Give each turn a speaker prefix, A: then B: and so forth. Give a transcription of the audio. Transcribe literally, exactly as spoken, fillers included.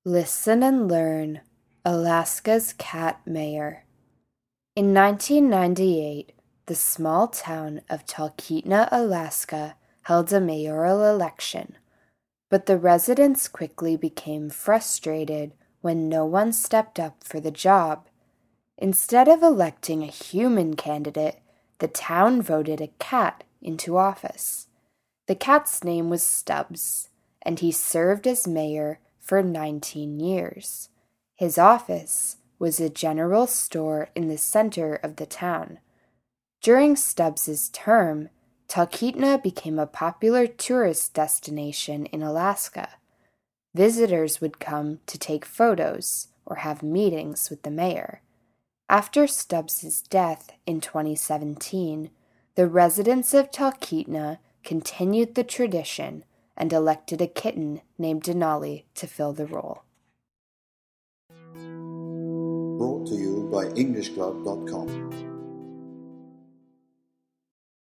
A: Listen and learn, Alaska's Cat Mayor. In nineteen ninety-eight, the small town of Talkeetna, Alaska, held a mayoral election, but the residents quickly became frustrated when no one stepped up for the job. Instead of electing a human candidate, the town voted a cat into office. The cat's name was Stubbs, and he served as mayor for nineteen years. His office was a general store in the center of the town. During Stubbs's term, Talkeetna became a popular tourist destination in Alaska. Visitors would come to take photos or have meetings with the mayor. After Stubbs's death in twenty seventeen, the residents of Talkeetna continued the tradition and elected a kitten named Denali to fill the role.
B: Brought to you by English Club dot com.